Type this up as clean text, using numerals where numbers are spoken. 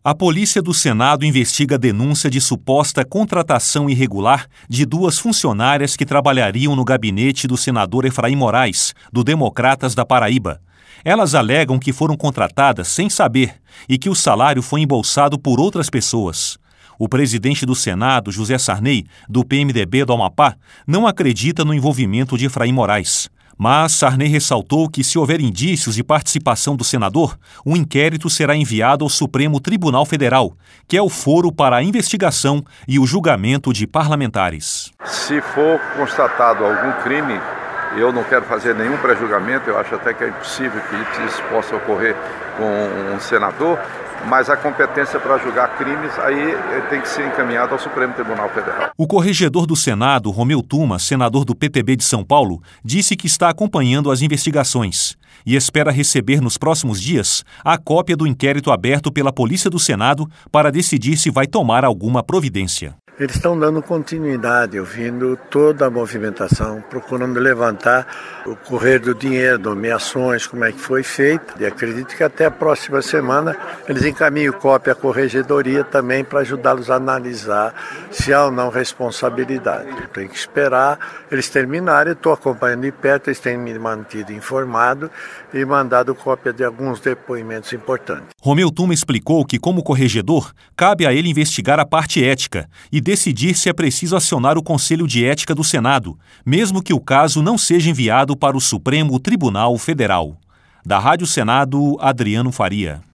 A Polícia do Senado investiga a denúncia de suposta contratação irregular de 2 funcionárias que trabalhariam no gabinete do senador Efraim Moraes, do Democratas da Paraíba. Elas alegam que foram contratadas sem saber e que o salário foi embolsado por outras pessoas. O presidente do Senado, José Sarney, do PMDB do Amapá, não acredita no envolvimento de Efraim Moraes. Mas Sarney ressaltou que, se houver indícios de participação do senador, o inquérito será enviado ao Supremo Tribunal Federal, que é o foro para a investigação e o julgamento de parlamentares. Se for constatado algum crime, eu não quero fazer nenhum pré-julgamento, eu acho até que é impossível que isso possa ocorrer com um senador, mas a competência para julgar crimes aí tem que ser encaminhada ao Supremo Tribunal Federal. O corregedor do Senado, Romeu Tuma, senador do PTB de São Paulo, disse que está acompanhando as investigações e espera receber nos próximos dias a cópia do inquérito aberto pela Polícia do Senado para decidir se vai tomar alguma providência. Eles estão dando continuidade, ouvindo toda a movimentação, procurando levantar o correr do dinheiro, nomeações, como é que foi feito. E acredito que até a próxima semana eles encaminham cópia à corregedoria também para ajudá-los a analisar se há ou não responsabilidade. Tem que esperar eles terminarem, estou acompanhando de perto, eles têm me mantido informado e mandado cópia de alguns depoimentos importantes. Romeu Tuma explicou que, como corregedor, cabe a ele investigar a parte ética e decidir se é preciso acionar o Conselho de Ética do Senado, mesmo que o caso não seja enviado para o Supremo Tribunal Federal. Da Rádio Senado, Adriano Faria.